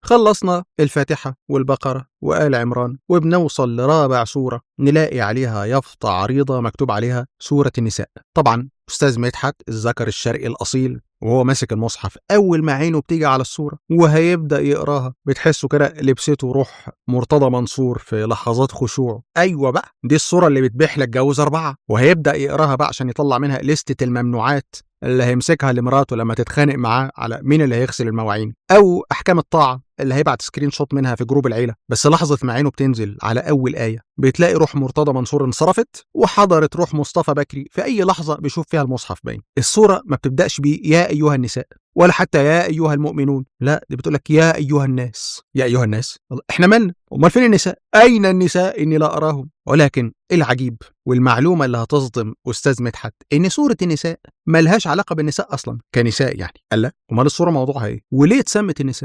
خلصنا الفاتحة والبقرة وآل عمران وبنوصل لرابع سورة نلاقي عليها يافطة عريضة مكتوب عليها سورة النساء. طبعا أستاذ مدحت الذكر الشرقي الأصيل وهو ماسك المصحف أول ما عينه بتيجي على السورة وهيبدأ يقراها بتحسه كده لبسته روح مرتضى منصور في لحظات خشوع. أيوة بقى دي السورة اللي بتبيح لك جوز 4 وهيبدأ يقراها بقى عشان يطلع منها لستة الممنوعات اللي هيمسكها لمراته لما تتخانق معاه على مين اللي هيغسل المواعين، أو أحكام الطاعة اللي هيبعت سكرين شوت منها في جروب العيلة. بس لحظة ما عينه بتنزل على أول آية بتلاقي روح مرتضى منصور انصرفت وحضرت روح مصطفى بكري في أي لحظة بيشوف فيها المصحف باين. السورة ما بتبدأش يا أيها النساء ولا حتى يا أيها المؤمنون، لا دي بتقولك يا أيها الناس. يا أيها الناس إحنا مالنا؟ أمال فين النساء؟ أين النساء إني لا أراهم؟ ولكن العجيب والمعلومة اللي هتصدم أستاذ مدحت إن سورة النساء ملهاش علاقة بالنساء أصلا كنساء يعني. قال لا أمال السورة موضوعها إيه؟ وليه اتسمت النساء؟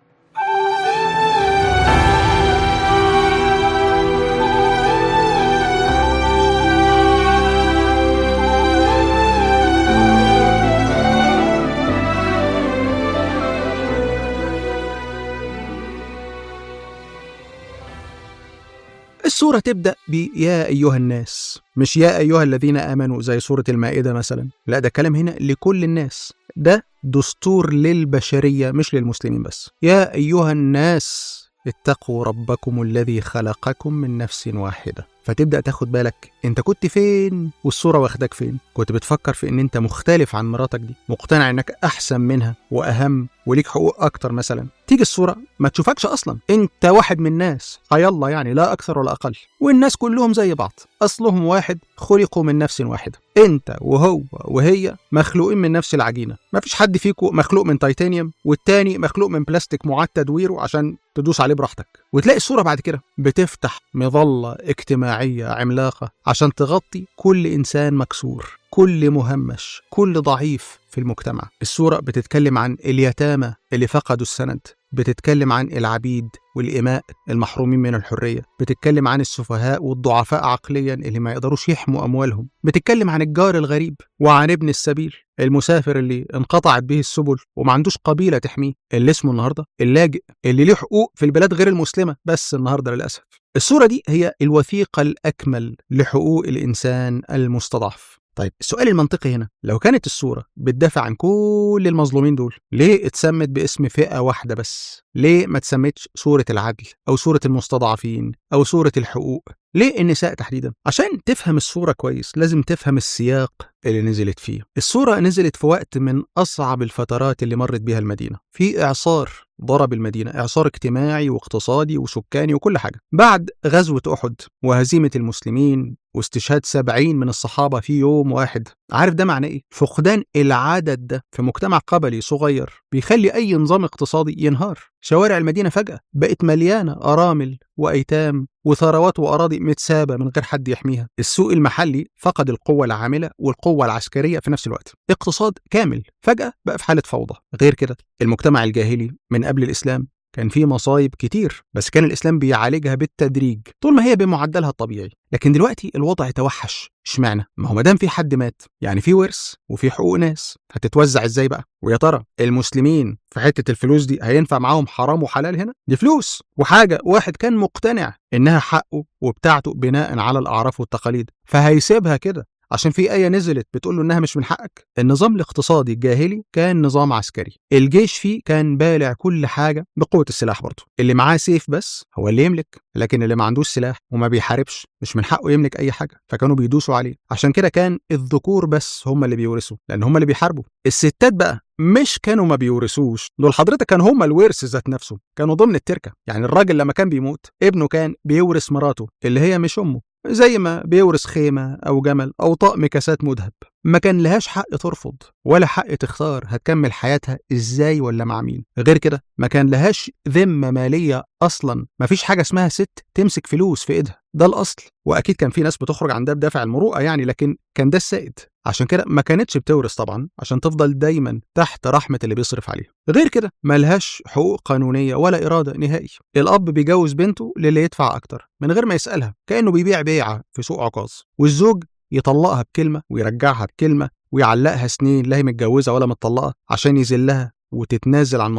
السورة تبدأ بيا أيها الناس، مش يا أيها الذين آمنوا زي سورة المائدة مثلا، لا ده كلام هنا لكل الناس، ده دستور للبشرية مش للمسلمين بس. يا أيها الناس اتقوا ربكم الذي خلقكم من نفس واحدة. فتبدأ تاخد بالك انت كنت فين والصورة واخدك فين. كنت بتفكر في ان انت مختلف عن مراتك دي، مقتنع انك احسن منها واهم وليك حقوق اكتر مثلا. تيجي الصورة ما تشوفكش اصلا، انت واحد من الناس حيالله يعني، لا اكثر ولا اقل، والناس كلهم زي بعض، اصلهم واحد، خلقوا من نفس واحدة. انت وهو وهي مخلوقين من نفس العجينة، ما فيش حد فيكم مخلوق من تيتانيوم والتاني مخلوق من بلاستيك معاد تدويره عشان تدوس عليه براحتك. وتلاقي الصورة بعد كده بتفتح مظلة اجتماعية عملاقة عشان تغطي كل إنسان مكسور، كل مهمش، كل ضعيف في المجتمع. الصورة بتتكلم عن اليتامى اللي فقدوا السند، بتتكلم عن العبيد والإماء المحرومين من الحرية، بتتكلم عن السفهاء والضعفاء عقليا اللي ما يقدروش يحموا أموالهم، بتتكلم عن الجار الغريب وعن ابن السبيل المسافر اللي انقطعت به السبل وما عندوش قبيلة تحميه، اللي اسمه النهاردة اللاجئ اللي ليه حقوق في البلاد غير المسلمة بس النهاردة للأسف. الصورة دي هي الوثيقة الأكمل لحقوق الإنسان المستضعف. طيب السؤال المنطقي هنا، لو كانت الصورة بتدافع عن كل المظلومين دول، ليه اتسمت باسم فئة واحدة بس؟ ليه ما تسمتش سورة العدل أو سورة المستضعفين أو سورة الحقوق؟ ليه النساء تحديدا؟ عشان تفهم الصورة كويس لازم تفهم السياق اللي نزلت فيه. الصورة نزلت في وقت من أصعب الفترات اللي مرت بيها المدينة، في إعصار ضرب المدينة، إعصار اجتماعي واقتصادي وسكاني وكل حاجة، بعد غزوة أحد وهزيمة المسلمين واستشهاد 70 من الصحابة في يوم واحد. عارف ده معناه إيه؟ فقدان العدد ده في مجتمع قبلي صغير بيخلي أي نظام اقتصادي ينهار. شوارع المدينة فجأة بقت مليانة أرامل وأيتام وثروات وأراضي متسابة من غير حد يحميها. السوق المحلي فقد القوة العاملة والقوة العسكرية في نفس الوقت. اقتصاد كامل فجأة بقى في حالة فوضى. غير كده المجتمع الجاهلي من قبل الإسلام كان فيه مصايب كتير، بس كان الإسلام بيعالجها بالتدريج طول ما هي بمعدلها الطبيعي. لكن دلوقتي الوضع توحش. اشمعنى؟ ما هو مادام في حد مات يعني في ورث وفي حقوق ناس، هتتوزع ازاي بقى؟ ويا ترى المسلمين في حتة الفلوس دي هينفع معاهم حرام وحلال؟ هنا دي فلوس وحاجة واحد كان مقتنع انها حقه وبتاعته بناء على الأعراف والتقاليد، فهيسيبها كده عشان في آية نزلت بتقول له إنها مش من حقك. النظام الاقتصادي الجاهلي كان نظام عسكري، الجيش فيه كان بالع كل حاجة بقوة السلاح برضه، اللي معاه سيف بس هو اللي يملك، لكن اللي ما عندوش سلاح وما بيحاربش مش من حقه يملك أي حاجة، فكانوا بيدوسوا عليه. عشان كده كان الذكور بس هم اللي بيورثوا لأن هم اللي بيحاربوا. الستات بقى مش كانوا ما بيورثوش، دول حضرتك كان هم الورث ذات نفسه، كانوا ضمن التركة. يعني الراجل لما كان بيموت ابنه كان بيورث مراته اللي هي مش أمه، زي ما بيورث خيمة أو جمل أو طقم كاسات مذهب. ما كان لهاش حق ترفض ولا حق تختار هتكمل حياتها إزاي ولا مع مين. غير كده ما كان لهاش ذمة مالية أصلا، ما فيش حاجة اسمها ست تمسك فلوس في إيدها، ده الأصل. وأكيد كان في ناس بتخرج عن ده بدافع المروءة يعني، لكن كان ده السائد. عشان كده ما كانتش بتورث طبعا عشان تفضل دايما تحت رحمة اللي بيصرف عليها. غير كده ما لهاش حقوق قانونية ولا إرادة نهائي. الأب بيجوز بنته للي يدفع أكتر من غير ما يسألها، كأنه بيبيع بيعة في سوق عكاظ. والزوج يطلقها بكلمة ويرجعها بكلمة ويعلقها سنين لا هي متجوزة ولا متطلقة عشان يذلها وتتنازل عن مهرها.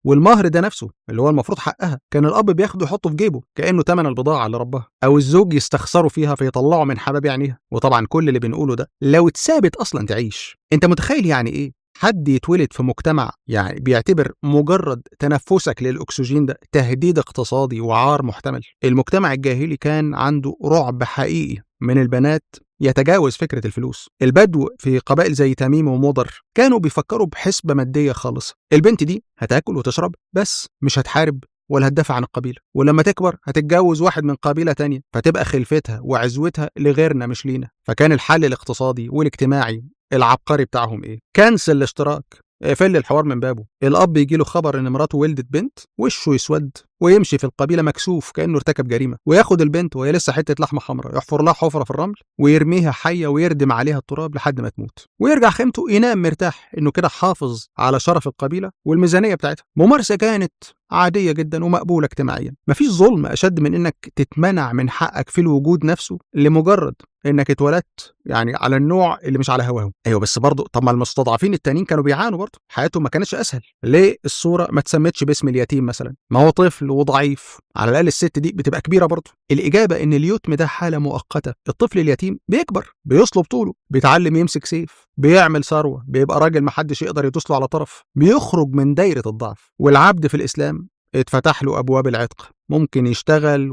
والمهر ده نفسه اللي هو المفروض حقها كان الأب بياخده يحطه في جيبه كأنه تمن البضاعة اللي ربها، أو الزوج يستخسروا فيها فيطلعوا من حباب عينيها. وطبعا كل اللي بنقوله ده لو اتثابت أصلا تعيش. أنت متخيل يعني إيه حد يتولد في مجتمع يعني بيعتبر مجرد تنفسك للأكسجين ده تهديد اقتصادي وعار محتمل؟ المجتمع الجاهلي كان عنده رعب حقيقي من البنات يتجاوز فكرة الفلوس. البدو في قبائل زي تميم ومضر كانوا بيفكروا بحسبة مادية خالصة. البنت دي هتاكل وتشرب بس، مش هتحارب ولا هتدافع عن القبيلة، ولما تكبر هتتجوز واحد من قبيلة تانية فتبقى خلفتها وعزوتها لغيرنا مش لينا. فكان الحل الاقتصادي والاجتماعي العبقري بتاعهم ايه؟ كنسل الاشتراك، اقفل الحوار من بابه. الاب يجي له خبر ان مراته ولدت بنت وشه يسود ويمشي في القبيله مكسوف كانه ارتكب جريمه، وياخد البنت وهي لسه حته لحمه حمراء يحفر لها حفره في الرمل ويرميها حيه ويردم عليها التراب لحد ما تموت، ويرجع خيمته ينام مرتاح انه كده حافظ على شرف القبيله والميزانيه بتاعتها. ممارسه كانت عاديه جدا ومقبوله اجتماعيا. مفيش ظلم اشد من انك تتمنع من حقك في الوجود نفسه لمجرد انك اتولدت يعني على النوع اللي مش على هواهم. ايوه بس برضه طب ما المستضعفين التانيين كانوا بيعانوا برضه، حياتهم ما كانتش اسهل. ليه الصوره ما تسمتش باسم اليتيم مثلا؟ ما هو طفل وضعيف، على الاقل الست دي بتبقى كبيره برضه. الاجابه ان اليتم ده حاله مؤقته. الطفل اليتيم بيكبر، بيصلب طوله، بيتعلم يمسك سيف، بيعمل ثروه، بيبقى راجل محدش يقدر يدوسله على طرف، بيخرج من دايره الضعف. والعبد في الاسلام اتفتح له ابواب العتق، ممكن يشتغل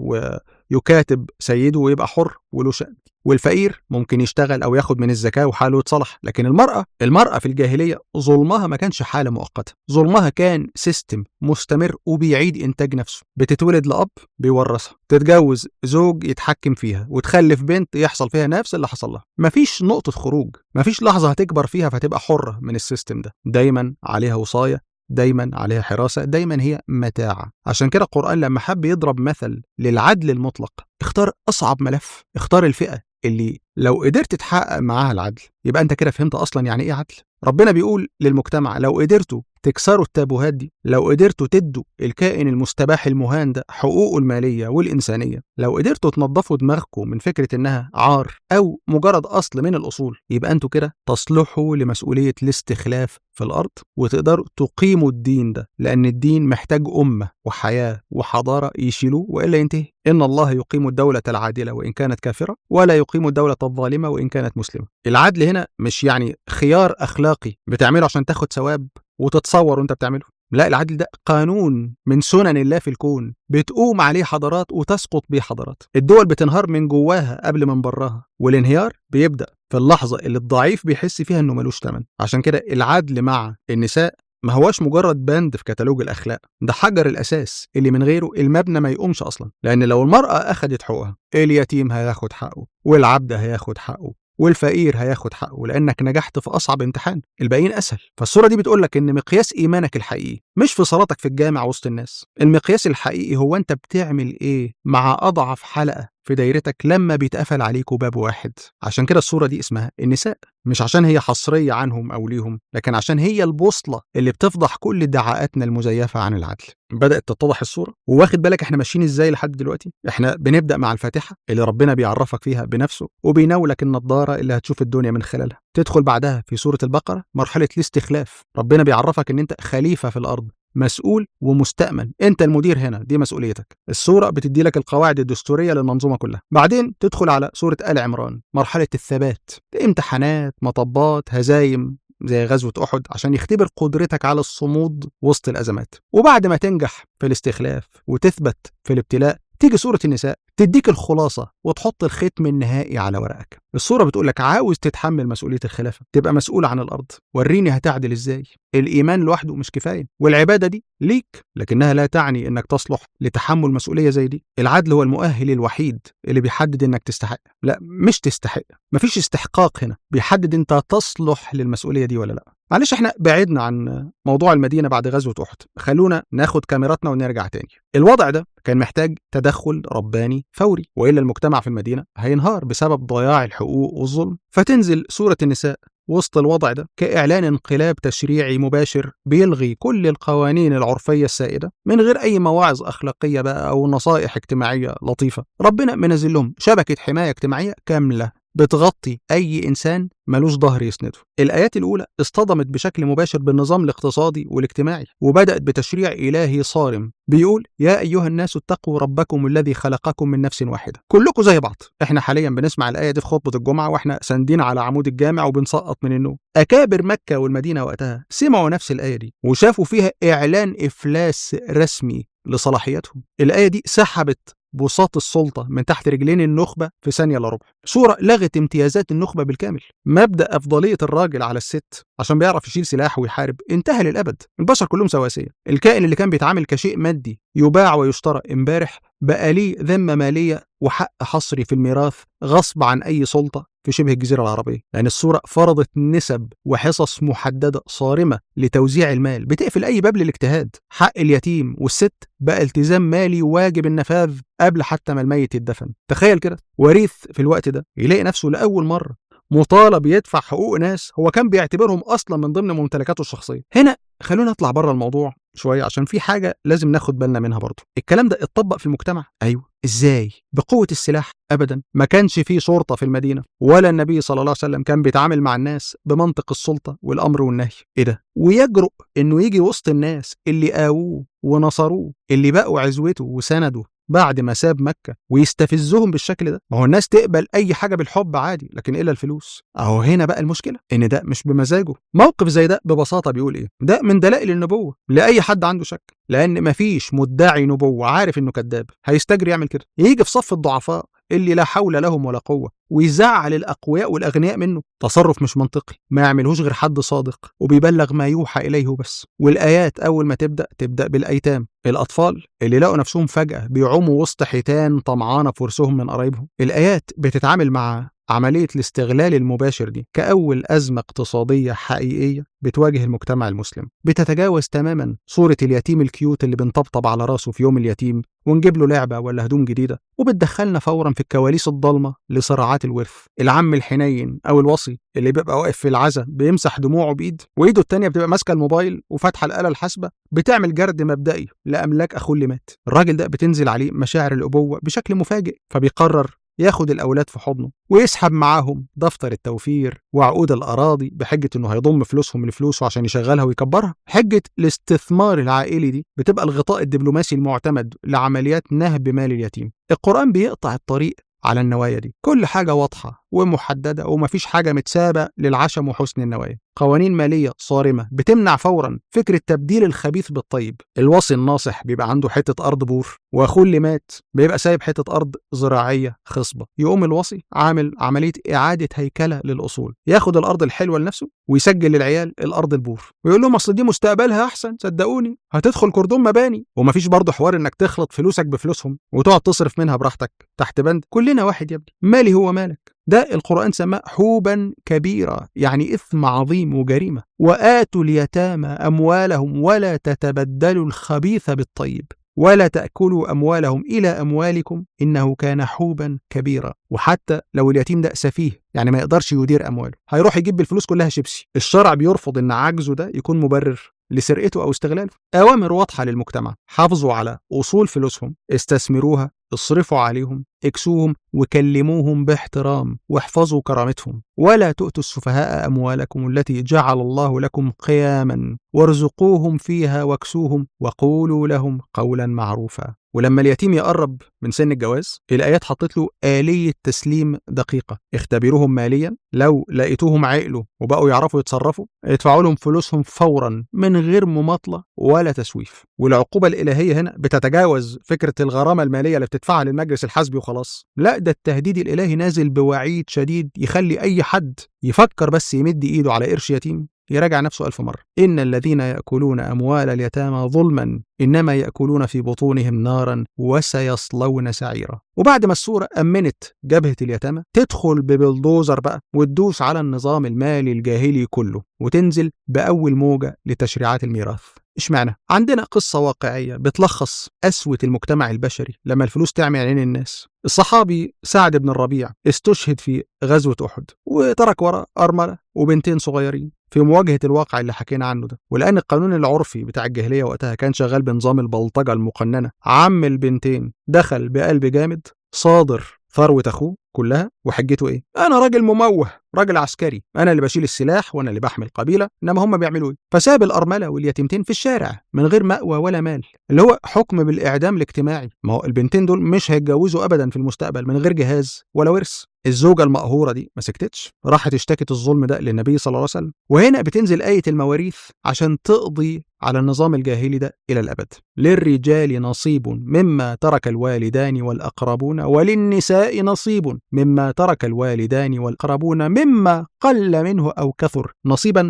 ويكاتب سيده ويبقى حر وله شأن. والفقير ممكن يشتغل او ياخد من الزكاه وحاله يتصلح. لكن المراه في الجاهليه ظلمها ما كانش حاله مؤقته، ظلمها كان سيستم مستمر وبيعيد انتاج نفسه. بتتولد لاب بيورثها، تتجوز زوج يتحكم فيها، وتخلف بنت يحصل فيها نفس اللي حصل لها. مفيش نقطه خروج، مفيش لحظه هتكبر فيها فتبقى حره من السيستم ده. دايما عليها وصايه، دايما عليها حراسة، دايما هي متاعة. عشان كده القرآن لما حب يضرب مثل للعدل المطلق اختار أصعب ملف، اختار الفئة اللي لو قدرت تحقق معاها العدل يبقى أنت كده فهمت أصلا يعني إيه عدل. ربنا بيقول للمجتمع لو قدرتوا تكسروا التابوهات دي، لو قدرتوا تدوا الكائن المستباح المهان ده حقوقه المالية والإنسانية، لو قدرتوا تنظفوا دماغكم من فكرة إنها عار أو مجرد أصل من الأصول، يبقى أنتوا كده تصلحوا لمسؤولية الاستخلاف في الأرض وتقدروا تقيموا الدين ده، لأن الدين محتاج أمة وحياة وحضارة يشيلوه وإلا ينتهي. إن الله يقيم الدولة العادلة وإن كانت كافرة، ولا يقيم الدولة الظالمة وإن كانت مسلمة. العدل هنا مش يعني خيار أخلاقي بتعمله عشان تاخد ثواب وتتصور وانت بتعمله. لا، العدل ده قانون من سنن الله في الكون بتقوم عليه حضارات وتسقط بيه حضارات. الدول بتنهار من جواها قبل من براها، والانهيار بيبدأ في اللحظة اللي الضعيف بيحس فيها انه ملوش تمن. عشان كده العدل مع النساء ما هواش مجرد بند في كتالوج الأخلاق، ده حجر الأساس اللي من غيره المبنى ما يقومش أصلا. لأن لو المرأة أخدت حقوقها، اليتيم هياخد حقه، والعبد هياخد حقه، والفقير هياخد حقه، لأنك نجحت في أصعب امتحان، الباقيين أسهل. فالصورة دي بتقولك إن مقياس إيمانك الحقيقي مش في صلاتك في الجامع وسط الناس، المقياس الحقيقي هو أنت بتعمل إيه مع أضعف حلقة في دايرتك لما بيتقفل عليكوا باب واحد. عشان كده الصورة دي اسمها النساء، مش عشان هي حصرية عنهم أو ليهم، لكن عشان هي البوصلة اللي بتفضح كل ادعاءاتنا المزيفة عن العدل. بدأت تتضح الصورة؟ وواخد بالك احنا ماشيين ازاي لحد دلوقتي؟ احنا بنبدأ مع الفاتحة اللي ربنا بيعرفك فيها بنفسه وبيناولك النضارة اللي هتشوف الدنيا من خلالها. تدخل بعدها في سورة البقرة مرحلة الاستخلاف، ربنا بيعرفك ان انت خليفة في الأرض، مسؤول ومستأمن، انت المدير هنا، دي مسؤوليتك. السورة بتدي لك القواعد الدستورية للمنظومة كلها. بعدين تدخل على سورة آل عمران، مرحلة الثبات، امتحانات، مطبات، هزايم زي غزوة أحد عشان يختبر قدرتك على الصمود وسط الأزمات. وبعد ما تنجح في الاستخلاف وتثبت في الابتلاء، تيجي سورة النساء تديك الخلاصة وتحط الختم النهائي على ورقك. السورة بتقولك عاوز تتحمل مسؤولية الخلافة، تبقى مسؤول عن الأرض، وريني هتعدل إزاي. الإيمان لوحده مش كفاية، والعبادة دي ليك، لكنها لا تعني إنك تصلح لتحمل مسؤولية زي دي. العدل هو المؤهل الوحيد اللي بيحدد إنك تستحق، لا مش تستحق، مفيش استحقاق هنا، بيحدد أنت تصلح للمسؤولية دي ولا لا. معلش احنا بعدنا عن موضوع المدينة بعد غزوة أحد، خلونا ناخد كاميراتنا ونرجع تاني. الوضع ده كان محتاج تدخل رباني فوري، وإلا المجتمع في المدينة هينهار بسبب ضياع الحقوق والظلم. فتنزل سورة النساء وسط الوضع ده كإعلان انقلاب تشريعي مباشر بيلغي كل القوانين العرفية السائدة من غير أي مواعظ أخلاقية بقى أو نصائح اجتماعية لطيفة. ربنا منزل لهم شبكة حماية اجتماعية كاملة بتغطي أي إنسان ملوش ظهر يسنده. الآيات الأولى اصطدمت بشكل مباشر بالنظام الاقتصادي والاجتماعي، وبدأت بتشريع إلهي صارم بيقول: يا أيها الناس اتقوا ربكم الذي خلقكم من نفس واحدة. كلكم زي بعض. احنا حاليا بنسمع الآية دي في خطبة الجمعة واحنا ساندين على عمود الجامع وبنسقط من النوم. أكابر مكة والمدينة وقتها سمعوا نفس الآية دي وشافوا فيها إعلان إفلاس رسمي لصلاحياتهم. الآية دي سحبت بساط السلطة من تحت رجلين النخبة في ثانية إلا ربع. سورة لغت امتيازات النخبة بالكامل. مبدأ أفضلية الراجل على الست عشان بيعرف يشيل سلاح ويحارب انتهى للأبد. البشر كلهم سواسية. الكائن اللي كان بيتعامل كشيء مادي يباع ويشترى امبارح بقى ليه ذمة مالية وحق حصري في الميراث غصب عن أي سلطة في شبه الجزيرة العربية، لأن السورة فرضت نسب وحصص محددة صارمة لتوزيع المال بتقفل أي باب للاجتهاد. حق اليتيم والست بقى التزام مالي واجب النفاذ قبل حتى ما الميت يتدفن. تخيل كده وريث في الوقت ده يلاقي نفسه لأول مرة مطالب يدفع حقوق ناس هو كان بيعتبرهم أصلا من ضمن ممتلكاته الشخصية. هنا خلونا نطلع بره الموضوع شوية عشان في حاجة لازم ناخد بالنا منها برضو. الكلام ده اتطبق في المجتمع؟ أيوه. إزاي؟ بقوة السلاح؟ أبدا. ما كانش فيه شرطة في المدينة ولا النبي صلى الله عليه وسلم كان بيتعامل مع الناس بمنطق السلطة والأمر والنهي. إيه ده؟ ويجرؤ إنه يجي وسط الناس اللي قاووه ونصروه اللي بقوا عزوته وسندوا بعد ما ساب مكة ويستفزهم بالشكل ده؟ ما هو الناس تقبل أي حاجة بالحب عادي، لكن إلا الفلوس. أهو هنا بقى المشكلة إن ده مش بمزاجه. موقف زي ده ببساطة بيقول إيه؟ ده من دلائل النبوة لأي حد عنده شك، لأن مفيش مدعي نبوة عارف إنه كذاب هيستجري يعمل كده. يجي في صف الضعفاء اللي لا حول لهم ولا قوة ويزعل الأقوياء والأغنياء منه. تصرف مش منطقي ما يعملهوش غير حد صادق وبيبلغ ما يوحى إليه بس. والآيات أول ما تبدأ بالأيتام، الأطفال اللي لقوا نفسهم فجأة بيعوموا وسط حيتان طمعانة في ورثهم من قرايبهم. الآيات بتتعامل مع عملية الاستغلال المباشر دي كأول أزمة اقتصادية حقيقية بتواجه المجتمع المسلم. بتتجاوز تماما صورة اليتيم الكيوت اللي بنطبطب على راسه في يوم اليتيم ونجيب له لعبة ولا هدوم جديدة، وبتدخلنا فورا في الكواليس الضلمة لصراعات الورث. العم الحنين أو الوصي اللي بيبقى واقف في العزا بيمسح دموعه بإيد وإيده التانية بتبقى ماسكة الموبايل وفاتحة الآلة الحاسبة بتعمل جرد مبدئي لأملاك أخوه اللي مات. الراجل ده بتنزل عليه مشاعر الأبوة بشكل مفاجئ، فبيقرر ياخد الأولاد في حضنه ويسحب معاهم دفتر التوفير وعقود الأراضي بحجة إنه هيضم فلوسهم لفلوسه عشان يشغلها ويكبرها. حجة الاستثمار العائلي دي بتبقى الغطاء الدبلوماسي المعتمد لعمليات نهب مال اليتيم. القرآن بيقطع الطريق على النوايا دي. كل حاجة واضحة ومحددة ومفيش حاجة متسابة للعشم وحسن النوايا. قوانين مالية صارمة بتمنع فورا فكرة تبديل الخبيث بالطيب. الوصي الناصح بيبقى عنده حتة أرض بور وأخوه اللي مات بيبقى سايب حتة أرض زراعية خصبة. يقوم الوصي عامل عملية إعادة هيكلة للأصول، ياخد الأرض الحلوة لنفسه ويسجل للعيال الأرض البور ويقول لهم أصل دي مستقبلها أحسن، صدقوني هتدخل كردون مباني. ومفيش برضه حوار إنك تخلط فلوسك بفلوسهم وتقعد تصرف منها براحتك تحت بند كلنا واحد يا ابني، مالي هو مالك. ده القرآن سماه حوبا كبيرا، يعني إثم عظيم وجريمة. وآتوا اليتامى أموالهم ولا تتبدلوا الخبيث بالطيب ولا تأكلوا أموالهم إلى أموالكم إنه كان حوبا كبيرا. وحتى لو اليتيم ده سفيه يعني ما يقدرش يدير أمواله هيروح يجيب بالفلوس كلها شيبسي، الشرع بيرفض إن عجزه ده يكون مبرر لسرقته أو استغلاله. أوامر واضحة للمجتمع: حافظوا على أصول فلوسهم، استثمروها، اصرفوا عليهم، اكسوهم وكلموهم باحترام واحفظوا كرامتهم. ولا تؤتوا السفهاء أموالكم التي جعل الله لكم قياما وارزقوهم فيها واكسوهم وقولوا لهم قولا معروفا. ولما اليتيم يقرب من سن الجواز الآيات حطت له آلية تسليم دقيقة: اختبروهم ماليا، لو لقيتوهم عقلوا وبقوا يعرفوا يتصرفوا ادفعوا لهم فلوسهم فورا من غير مماطلة ولا تسويف. والعقوبة الإلهية هنا بتتجاوز فكرة الغرامة المالية اللي بتدفعها للمجلس الحسبي وخلاص، لا ده التهديد الإلهي نازل بوعيد شديد يخلي أي حد يفكر بس يمد إيده على قرش يتيم يراجع نفسه 1000 مرة. إن الذين يأكلون أموال اليتامى ظلما إنما يأكلون في بطونهم نارا وسيصلون سعيرا. وبعد ما السورة أمنت جبهة اليتامى تدخل ببلدوزر بقى وتدوس على النظام المالي الجاهلي كله وتنزل بأول موجة لتشريعات الميراث. اشمعنى؟ عندنا قصة واقعية بتلخص قسوة المجتمع البشري لما الفلوس تعمي عين الناس. الصحابي سعد بن الربيع استشهد في غزوة أحد وترك وراء أرملة وبنتين صغيرين في مواجهة الواقع اللي حكينا عنه ده. ولأن القانون العرفي بتاع الجاهلية وقتها كان شغال بنظام البلطجة المقننة، عم البنتين دخل بقلب جامد صادر ثروة أخوه كلها، وحجته ايه؟ انا راجل مموه، راجل عسكري، انا اللي بشيل السلاح وانا اللي بحمي القبيله، انما هم بيعملوا ايه؟ فساب الارمله واليتيمتين في الشارع من غير مأوى ولا مال، اللي هو حكم بالاعدام الاجتماعي. ما هو البنتين دول مش هيتجوزوا ابدا في المستقبل من غير جهاز ولا ورث. الزوجة المقهورة دي ما سكتتش، راحت اشتكت الظلم ده للنبي صلى الله عليه وسلم. وهنا بتنزل آية المواريث عشان تقضي على النظام الجاهلي ده إلى الأبد. للرجال نصيب مما ترك الوالدان والأقربون، وللنساء نصيب مما ترك الوالدان والأقربون مما قل منه أو كثر، نصيبا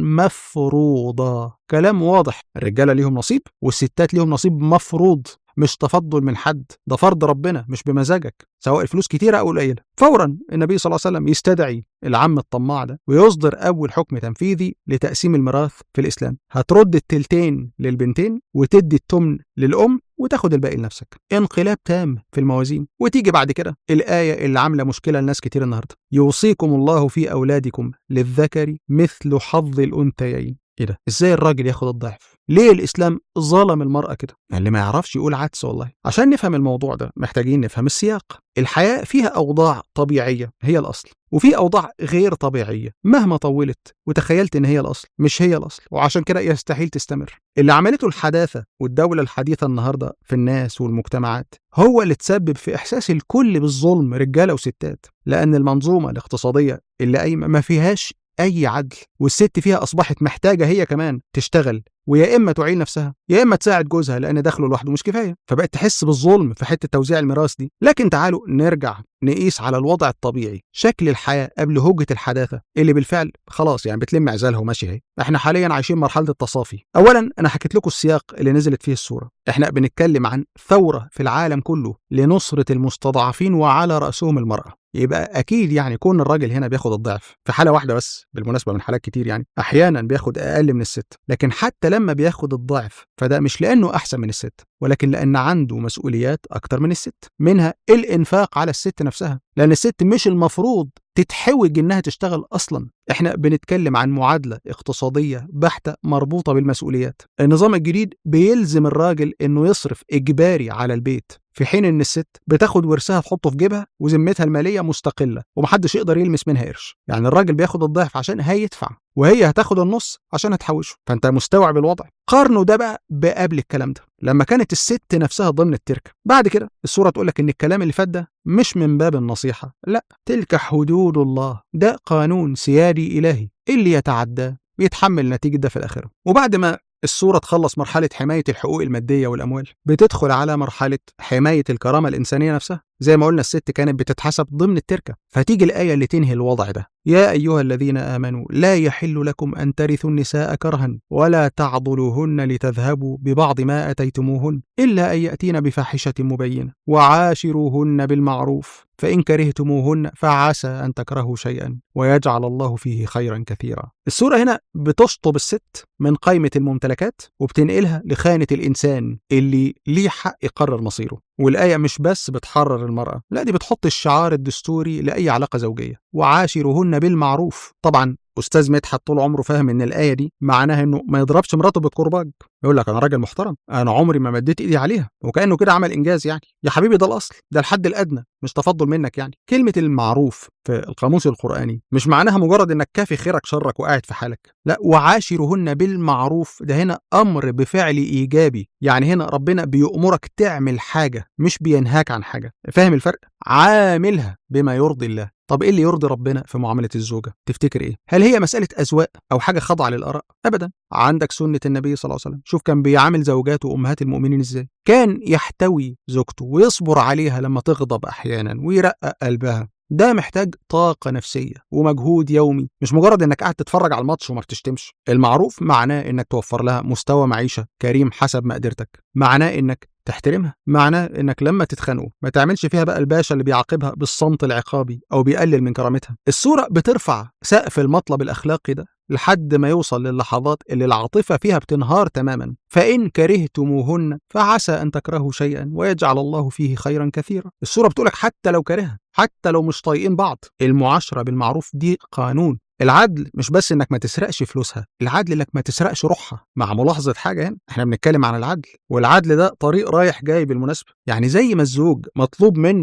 مفروضا. كلام واضح، الرجالة ليهم نصيب والستات ليهم نصيب مفروض، مش تفضل من حد، ده فرض ربنا مش بمزاجك، سواء الفلوس كتيرة أو قليلة. فورا النبي صلى الله عليه وسلم يستدعي العم الطماع ده ويصدر أول حكم تنفيذي لتقسيم الميراث في الإسلام. هترد التلتين للبنتين وتدي التمن للأم وتاخد الباقي لنفسك. انقلاب تام في الموازين. وتيجي بعد كده الآية اللي عاملة مشكلة لناس كتير النهاردة: يوصيكم الله في أولادكم للذكر مثل حظ الأنثيين. ايه ده؟ ازاي الراجل ياخد الضعف؟ ليه الاسلام ظلم المرأة كده؟ يعني اللي ما يعرفش يقول عدس والله. عشان نفهم الموضوع ده محتاجين نفهم السياق. الحياة فيها أوضاع طبيعية هي الأصل، وفي أوضاع غير طبيعية مهما طولت وتخيلت إن هي الأصل مش هي الأصل، وعشان كده يستحيل تستمر. اللي عملته الحداثة والدولة الحديثة النهاردة في الناس والمجتمعات هو اللي تسبب في إحساس الكل بالظلم، رجالة وستات، لأن المنظومة الاقتصادية اللي قايمة ما فيهاش أي عدل، والست فيها أصبحت محتاجة هي كمان تشتغل، ويا إما تعين نفسها يا إما تساعد جوزها لأن دخله لوحده مش كفاية، فبقت تحس بالظلم في حتة توزيع الميراث دي. لكن تعالوا نرجع نقيس على الوضع الطبيعي شكل الحياة قبل هوجة الحداثة اللي بالفعل خلاص يعني بتلم عزالها وماشي. اهي احنا حاليا عايشين مرحلة التصافي. أولا أنا حكيت لكم السياق اللي نزلت فيه السورة. احنا بنتكلم عن ثورة في العالم كله لنصرة المستضعفين وعلى رأسهم المرأة. يبقى أكيد يعني كون الراجل هنا بياخد الضعف في حالة واحدة بس، بالمناسبة من حالات كتير يعني أحيانا بياخد أقل من الست، لكن حتى لما بياخد الضعف فده مش لأنه أحسن من الست، ولكن لأن عنده مسؤوليات أكتر من الست، منها الإنفاق على الست نفسها، لأن الست مش المفروض تتحوج إنها تشتغل أصلا. إحنا بنتكلم عن معادلة اقتصادية بحتة مربوطة بالمسؤوليات. النظام الجديد بيلزم الراجل إنه يصرف إجباري على البيت، في حين إن الست بتاخد ورثها تحطه في جيبها وذمتها المالية مستقلة ومحدش يقدر يلمس منها قرش. يعني الراجل بياخد الضعف عشان هيدفع وهي هتاخد النص عشان هتحوشه. فأنت مستوعب الوضع. قارنه ده بقى بقبل الكلام ده لما كانت الست نفسها ضمن التركة. بعد كده السورة تقولك إن الكلام اللي فات ده مش من باب النصيحة، لا، تلك حدود الله، ده قانون سيادي إلهي، اللي يتعدى بيتحمل نتيجة ده في الآخرة. وبعد ما السورة تخلص مرحلة حماية الحقوق المادية والأموال بتدخل على مرحلة حماية الكرامة الإنسانية نفسها. زي ما قلنا الست كانت بتتحسب ضمن التركة، فتيجي الآية اللي تنهي الوضع ده: يا أيها الذين آمنوا لا يحل لكم أن ترثوا النساء كرها ولا تعضلوهن لتذهبوا ببعض ما أتيتموهن إلا أن يأتين بفاحشة مبينة وعاشروهن بالمعروف فإن كرهتموهن فعسى أن تكرهوا شيئا ويجعل الله فيه خيرا كثيرا. السورة هنا بتشطب الست من قائمة الممتلكات وبتنقلها لخانة الإنسان اللي ليه حق يقرر مصيره. والآية مش بس بتحرر المرأة، لا دي بتحط الشعار الدستوري لأي علاقة زوجية: وعاشروهن بالمعروف. طبعا أستاذ مدحت طول عمره فاهم إن الآية دي معناها إنه ما يضربش مراته بالكرباج، يقول لك أنا راجل محترم، أنا عمري ما مديت إيدي عليها، وكأنه كده عمل إنجاز. يعني يا حبيبي ده الأصل، ده الحد الأدنى، مش تفضل منك. يعني كلمة المعروف في القاموس القرآني مش معناها مجرد إنك كافي خيرك شرك وقاعد في حالك، لا، وعاشرهن بالمعروف ده هنا أمر بفعل إيجابي. يعني هنا ربنا بيأمرك تعمل حاجة مش بينهاك عن حاجة. فاهم الفرق؟ عاملها بما يرضي الله. طب ايه اللي يرضي ربنا في معاملة الزوجة؟ تفتكر ايه؟ هل هي مسألة أذواق أو حاجة خاضعة للآراء؟ أبدا. عندك سنة النبي صلى الله عليه وسلم، شوف كان بيعامل زوجاته وأمهات المؤمنين ازاي. كان يحتوي زوجته ويصبر عليها لما تغضب أحيانا ويرقق قلبها. ده محتاج طاقة نفسية ومجهود يومي، مش مجرد انك قاعد تتفرج على الماتش وما بتشتمش. المعروف معناه انك توفر لها مستوى معيشة كريم حسب مقدرتك، معناه انك تحترمها، معناه انك لما تتخانقوا ما تعملش فيها بقى الباشا اللي بيعاقبها بالصمت العقابي او بيقلل من كرامتها. السورة بترفع سقف المطلب الاخلاقي ده لحد ما يوصل للحظات اللي العاطفة فيها بتنهار تماما. فإن كرهتموهن فعسى أن تكرهوا شيئا ويجعل الله فيه خيرا كثيرا. السورة بتقولك حتى لو كرهها، حتى لو مش طايقين بعض، المعاشرة بالمعروف دي قانون. العدل مش بس انك ما تسرقش فلوسها، العدل انك ما تسرقش روحها. مع ملاحظة حاجة هنا، احنا بنتكلم عن العدل، والعدل ده طريق رايح جاي بالمناسبة. يعني زي ما الزوج مطلوب منه ده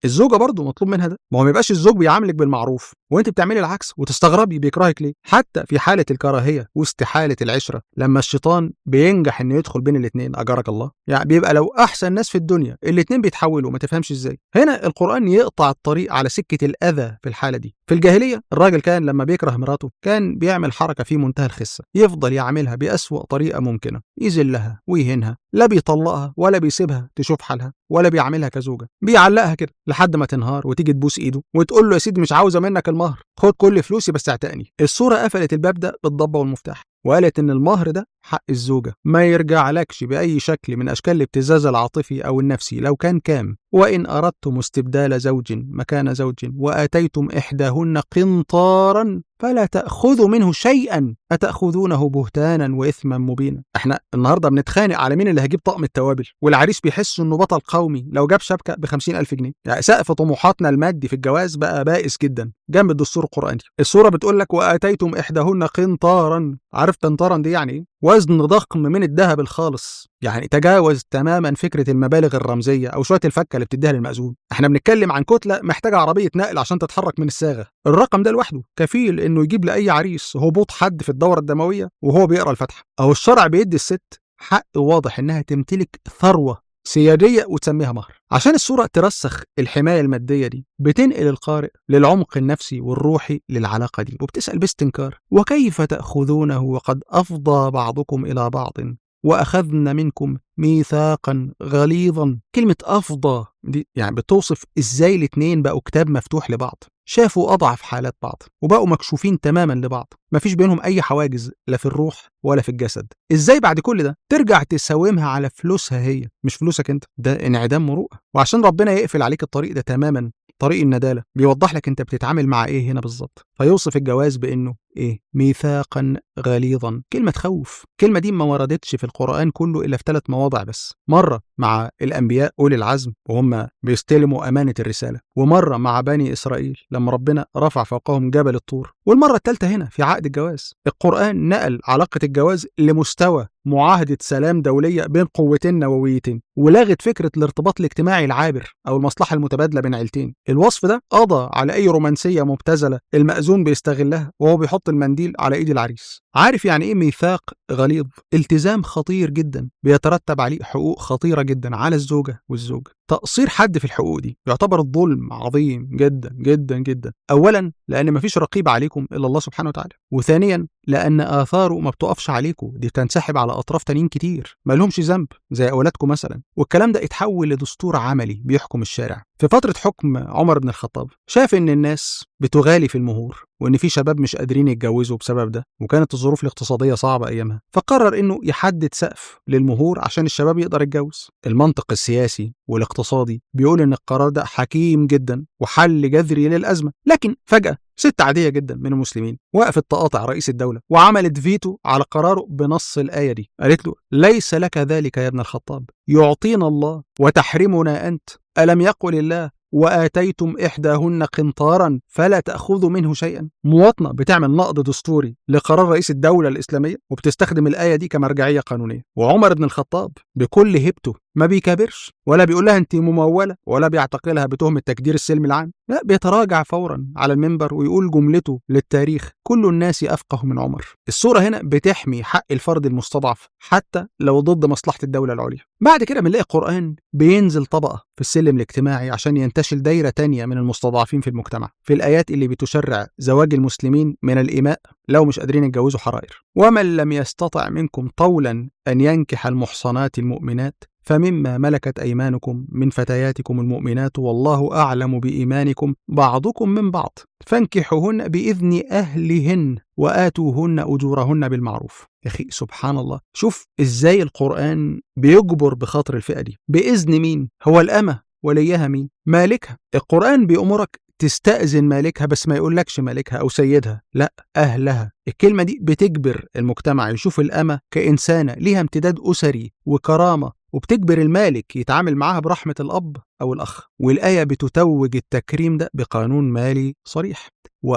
الزوجه برضه مطلوب منها ده. ما هو ما يبقاش الزوج بيعاملك بالمعروف وانت بتعملي العكس وتستغربي بيكرهك ليه. حتى في حاله الكراهيه واستحاله العشره لما الشيطان بينجح انه يدخل بين الاثنين اجرك الله، يعني بيبقى لو احسن ناس في الدنيا الاثنين بيتحولوا ما تفهمش ازاي. هنا القران يقطع الطريق على سكه الاذى في الحاله دي. في الجاهليه الراجل كان لما بيكره مراته كان بيعمل حركه في منتهى الخسه، يفضل يعملها باسوا طريقه ممكنه، يذلها ويهينها، لا بيطلقها ولا بيسيبها تشوف حالها ولا بيعملها كزوجه، بيعلقها كده لحد ما تنهار وتيجي تبوس ايده وتقول له يا سيدي مش عاوزه منك المهر، خد كل فلوسي بس اعتقني. الصوره قفلت الباب ده بالضبه والمفتاح وقالت ان المهر ده حق الزوجه، ما يرجعلكش باي شكل من اشكال الابتزاز العاطفي او النفسي لو كان كام. وان اردتم استبدال زوج مكان زوج واتيتم احداهن قنطارا فلا تاخذوا منه شيئا اتاخذونه بهتانا واثما مبينا. احنا النهارده بنتخانق على مين اللي هيجيب طقم التوابل، والعريس بيحس انه بطل قومي لو جاب شبكه ب50,000 جنيه. يعني سقف طموحاتنا المادي في الجواز بقى بائس جدا جنب الدستور القرآني. السوره بتقول لك واتيتم احداهن قنطارا، عارف قنطارا دي يعني ايه؟ وزن ضخم من الذهب الخالص، يعني تجاوز تماما فكره المبالغ الرمزيه او شويه الفكه اللي بتديها للمأذون. احنا بنتكلم عن كتله محتاجه عربيه نقل عشان تتحرك من الصاغه. الرقم ده لوحده كفيل انه يجيب لاي عريس هبوط حد في الدوره الدمويه وهو بيقرا الفاتحه. او الشرع بيدي الست حق واضح انها تمتلك ثروه سياديه وتسميها مهر. عشان الصورة ترسخ الحماية المادية دي بتنقل القارئ للعمق النفسي والروحي للعلاقة دي وبتسأل باستنكار وكيف تأخذونه وقد أفضى بعضكم إلى بعض وأخذنا منكم ميثاقا غليظا. كلمة أفضى دي يعني بتوصف إزاي الاتنين بقوا كتاب مفتوح لبعض، شافوا أضعف حالات بعض وبقوا مكشوفين تماما لبعض، مفيش بينهم أي حواجز لا في الروح ولا في الجسد. إزاي بعد كل ده ترجع تساومها على فلوسها هي مش فلوسك أنت؟ ده انعدام مروءة. وعشان ربنا يقفل عليك الطريق ده تماما، طريق الندالة، بيوضح لك انت بتتعامل مع ايه هنا بالظبط. فيوصف الجواز بانه ايه؟ ميثاقا غليظا. كلمة تخوف. الكلمة دي ما وردتش في القرآن كله الا في 3 مواضع بس. مرة مع الانبياء اولي العزم وهم بيستلموا امانة الرسالة، ومرة مع بني اسرائيل لما ربنا رفع فوقهم جبل الطور، والمرة الثالثة هنا في عقد الجواز. القرآن نقل علاقة الجواز لمستوى معاهدة سلام دولية بين قوتين نوويتين، ولغت فكرة الارتباط الاجتماعي العابر أو المصلحة المتبادلة بين عيلتين. الوصف ده قضى على أي رومانسية مبتذلة المأذون بيستغلها وهو بيحط المنديل على إيد العريس. عارف يعني إيه ميثاق غليظ؟ التزام خطير جدا بيترتب عليه حقوق خطيرة جدا على الزوجة والزوج. تقصير حد في الحقوق دي يعتبر ظلم عظيم جدا جدا جدا. أولا لأن مفيش رقيب عليكم إلا الله سبحانه وتعالى، وثانيا لأن آثاره ما بتقفش عليكم، دي بتنسحب على أطراف تانيين كتير ما لهمش ذنب زي أولادكم مثلا. والكلام ده اتحول لدستور عملي بيحكم الشارع. في فترة حكم عمر بن الخطاب شاف إن الناس بتغالي في المهور وإن في شباب مش قادرين يتجوزوا بسبب ده، وكانت الظروف الاقتصادية صعبة أيامها، فقرر إنه يحدد سقف للمهور عشان الشباب يقدر يتجوز. المنطق السياسي والاقتصادي بيقول إن القرار ده حكيم جدا وحل جذري للأزمة. لكن فجأة ست عادية جدا من المسلمين وقفت تقاطع رئيس الدولة وعملت فيتو على قراره بنص الآية دي. قالت له ليس لك ذلك يا ابن الخطاب، يعطينا الله وتحرمنا أنت. ألم يقل الله وآتيتم إحداهن قنطارا فلا تأخذوا منه شيئا؟ مواطنة بتعمل نقض دستوري لقرار رئيس الدولة الإسلامية وبتستخدم الآية دي كمرجعية قانونية. وعمر بن الخطاب بكل هبته ما بيكابرش ولا بيقول لها انت ممولة ولا بيعتقلها بتهمة تكدير السلم العام، لا، بيتراجع فورا على المنبر ويقول جملته للتاريخ: كل الناس أفقه من عمر. الصورة هنا بتحمي حق الفرد المستضعف حتى لو ضد مصلحة الدولة العليا. بعد كده بنلاقي القرآن بينزل طبقة في السلم الاجتماعي عشان ينتشل دايرة تانية من المستضعفين في المجتمع، في الآيات اللي بتشرع زواج المسلمين من الإماء لو مش قادرين يتجوزوا حرائر. ومن لم يستطع منكم طولا أن ينكح المحصنات المؤمنات فمما ملكت أيمانكم من فتياتكم المؤمنات والله أعلم بإيمانكم بعضكم من بعض فانكحوهن بإذن أهلهن وآتوهن أجورهن بالمعروف. يا أخي سبحان الله، شوف إزاي القرآن بيجبر بخاطر الفئة دي. بإذن مين؟ هو الأمة وليها مين؟ مالكها. القرآن بيأمرك تستأذن مالكها بس ما يقولكش مالكها أو سيدها، لا، أهلها. الكلمة دي بتجبر المجتمع يشوف الأمة كإنسانة ليها امتداد أسري وكرامة، وبتجبر المالك يتعامل معاها برحمة الأب أو الأخ. والآية بتتوج التكريم ده بقانون مالي صريح: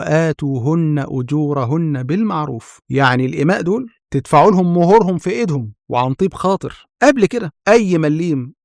وآتوهن أجورهن بالمعروف. يعني الإماء دول تدفعوا لهم مهورهم في إيدهم وعن طيب خاطر. قبل كده أي مليم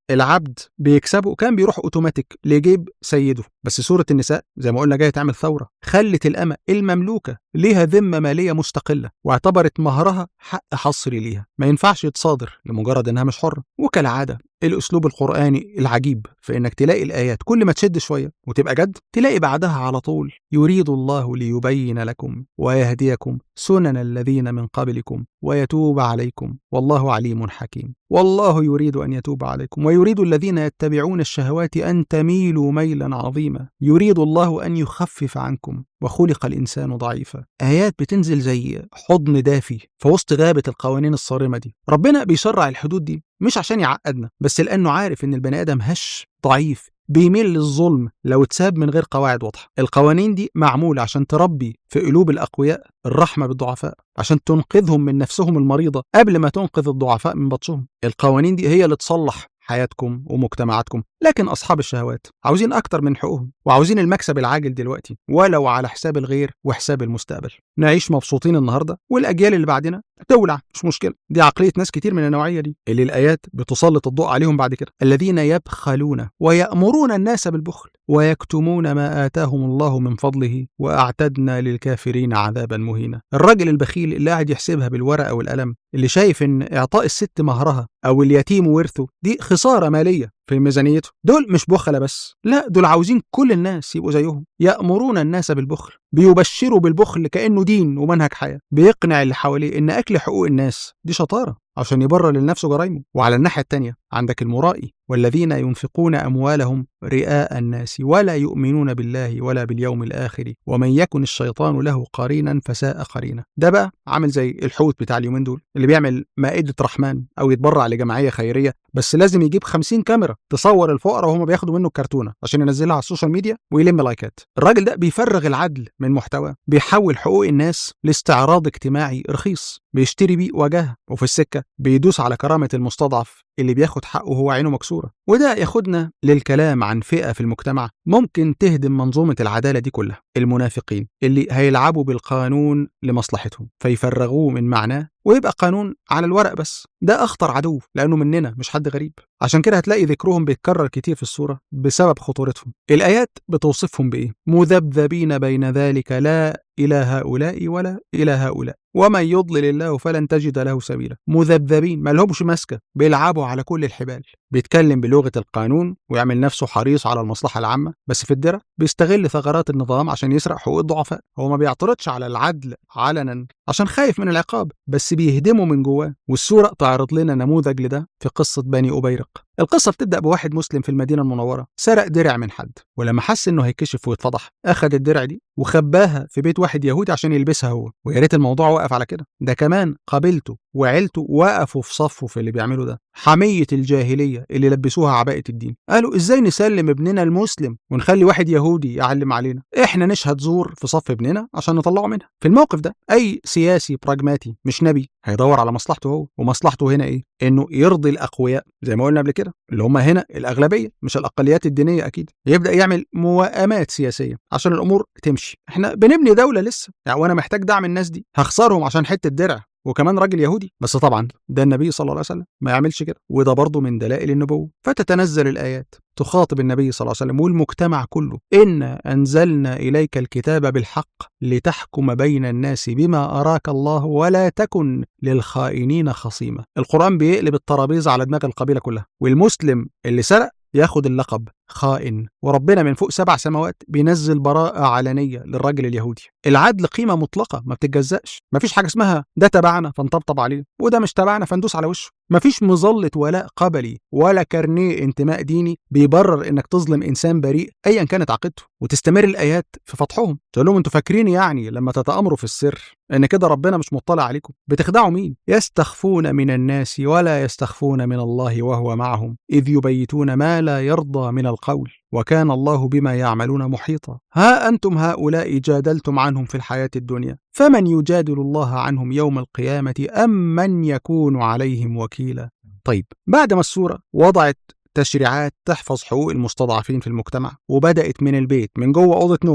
العبد بيكسبه كان بيروح اوتوماتيك لجيب سيده، بس سورة النساء زي ما قلنا جايه تعمل ثوره، خلت الأمة المملوكه ليها ذمه ماليه مستقله، واعتبرت مهرها حق حصري ليها، ما ينفعش يتصادر لمجرد انها مش حره. وكالعاده الاسلوب القرآني العجيب في انك تلاقي الايات كل ما تشد شويه وتبقى جد تلاقي بعدها على طول يريد الله ليبين لكم ويهديكم سنن الذين من قبلكم ويتوب عليكم والله عليم حكيم. والله يريد أن يتوب عليكم ويريد الذين يتبعون الشهوات أن تميلوا ميلا عظيما يريد الله أن يخفف عنكم وخلق الإنسان ضعيفا. آيات بتنزل زي حضن دافي في وسط غابة القوانين الصارمة دي. ربنا بيشرع الحدود دي مش عشان يعقدنا، بس لأنه عارف إن البني آدم هش ضعيف بيميل للظلم لو اتساب من غير قواعد واضحة. القوانين دي معمولة عشان تربي في قلوب الأقوياء الرحمة بالضعفاء، عشان تنقذهم من نفسهم المريضة قبل ما تنقذ الضعفاء من بطشهم. القوانين دي هي اللي تصلح حياتكم ومجتمعاتكم. لكن أصحاب الشهوات عاوزين أكتر من حقوقهم، وعاوزين المكسب العاجل دلوقتي ولو على حساب الغير وحساب المستقبل. نعيش مبسوطين النهاردة والأجيال اللي بعدنا تولع، مش مشكلة. دي عقلية ناس كتير من النوعية دي اللي الآيات بتسلط الضوء عليهم بعد كده. الذين يبخلون ويأمرون الناس بالبخل ويكتمون ما آتاهم الله من فضله وأعتدنا للكافرين عذابا مهينا. الراجل البخيل اللي قاعد يحسبها بالورقة والقلم، اللي شايف إن إعطاء الست مهرها أو اليتيم ورثه دي خسارة مالية في ميزانيته، دول مش بخلة بس، لا دول عاوزين كل الناس يبقوا زيهم. يأمرون الناس بالبخل، بيبشروا بالبخل كأنه دين ومنهج حياة، بيقنع اللي حواليه إن أكل حقوق الناس دي شطارة عشان يبرر لنفسه جرايمه. وعلى الناحية التانية عندك المرائي، والذين ينفقون أموالهم رئاء الناس ولا يؤمنون بالله ولا باليوم الآخر ومن يكن الشيطان له قرينا فساء قرينا. ده بقى عامل زي الحوت بتاع اليومين دول اللي بيعمل مائدة رحمن أو يتبرع لجمعية خيرية، بس لازم يجيب 50 كاميرا تصور الفقراء وهم بياخدوا منه الكرتونة عشان ينزلها على السوشيال ميديا ويلم لايكات. الراجل ده بيفرغ العدل من محتواه، بيحول حقوق الناس لاستعراض اجتماعي رخيص بيشتري بيه وجاهه، وفي السكة بيدوس على كرامة المستضعف اللي بياخد حقه وهو عينه مكسورة. وده ياخدنا للكلام عن فئة في المجتمع ممكن تهدم منظومة العدالة دي كلها، المنافقين اللي هيلعبوا بالقانون لمصلحتهم فيفرغوه من معناه ويبقى قانون على الورق بس. ده أخطر عدو لأنه مننا مش حد غريب، عشان كده هتلاقي ذكرهم بيتكرر كتير في السورة بسبب خطورتهم. الآيات بتوصفهم بإيه؟ مذبذبين بين ذلك لا إلى هؤلاء ولا إلى هؤلاء ومن يضلل الله فلن تجد له سبيلا. مذبذبين ما لهمش ماسكة، بيلعبوا على كل الحبال. بيتكلم بلغة القانون ويعمل نفسه حريص على المصلحة العامة، بس في الدرة بيستغل ثغرات النظام عشان يسرق حقوق الضعفاء. هو ما بيعترضش على العدل علنا عشان خايف من العقاب، بس بيهدمه من جواه. والسورة تعرض لنا نموذج لده في قصة بني أبيرق. القصة بتبدأ بواحد مسلم في المدينة المنورة سرق درع من حد، ولما حس انه هيكشف ويتفضح اخذ الدرع دي وخباها في بيت واحد يهودي عشان يلبسها هو. ويا ريت الموضوع وقف على كده، ده كمان قبيلته وعيلته وقفوا في صفه في اللي بيعملوا ده. حمية الجاهلية اللي لبسوها عباءة الدين، قالوا ازاي نسلم ابننا المسلم ونخلي واحد يهودي يعلم علينا؟ احنا نشهد زور في صف ابننا عشان نطلعه منها. في الموقف ده اي سياسي براجماتي مش نبي هيدور على مصلحته هو، ومصلحته هنا ايه؟ انه يرضي الاقوياء زي ما قلنا قبل كده، اللي هم هنا الاغلبيه مش الاقليات الدينيه اكيد. يبدا يعمل موائمات سياسيه عشان الامور تمشي. احنا بنبني دوله لسه يعني، وانا محتاج دعم الناس دي، هخسرهم عشان حته درع وكمان راجل يهودي؟ بس طبعا ده النبي صلى الله عليه وسلم ما يعملش كده، وده برضه من دلائل النبوة. فتتنزل الآيات تخاطب النبي صلى الله عليه وسلم والمجتمع كله: إنا أنزلنا إليك الكتاب بالحق لتحكم بين الناس بما أراك الله ولا تكن للخائنين خصيما. القرآن بيقلب الترابيزة على دماغ القبيلة كلها، والمسلم اللي سرق ياخد اللقب خائن، وربنا من فوق 7 سماوات بينزل براءة علنية للراجل اليهودي. العدل قيمة مطلقة ما بتتجزأش، مفيش حاجة اسمها ده تبعنا فنطبطب عليه وده مش تبعنا فندوس على وشه. مفيش مظلة ولاء قبلي ولا كارنيه انتماء ديني بيبرر انك تظلم انسان بريء ايا كانت عقيدته. وتستمر الايات في فضحهم، تقول لهم انتوا فاكرين يعني لما تتامروا في السر ان كده ربنا مش مطلع عليكم؟ بتخدعوا مين؟ يستخفون من الناس ولا يستخفون من الله وهو معهم اذ يبيتون ما لا يرضى من القول وكان الله بما يعملون محيطا. ها أنتم هؤلاء جادلتم عنهم في الحياة الدنيا فمن يجادل الله عنهم يوم القيامة أم من يكون عليهم وكيلا. طيب بعد ما السورة وضعت تشريعات تحفظ حقوق المستضعفين في المجتمع، وبدأت من البيت من جوه أوضة نومك